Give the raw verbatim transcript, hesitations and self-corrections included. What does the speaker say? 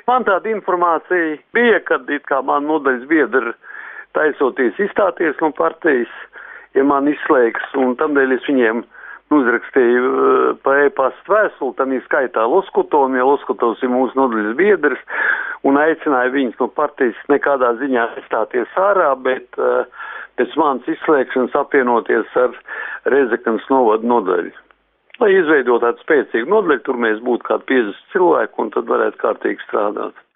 Man tāda informācija bija, kad it kā man nodaļas biedri taisoties izstāties no partijas, ja man izslēgs, un tamdēļ es viņiem uzrakstīju uh, pa e-pastu vēstuli, tam ir skaitā Loskutovam, ja Loskutovs ir mūsu nodaļas biedrs, un aicināju viņus no partijas nekādā ziņā izstāties ārā, bet uh, pēc manas izslēgšanas apvienoties ar Rezeknas novadu nodaļu. Lai izveidot tādu spēcīgu nodaļu, tur mēs būtu kādi piecdesmit cilvēki, un tad varētu kārtīgi strādāt.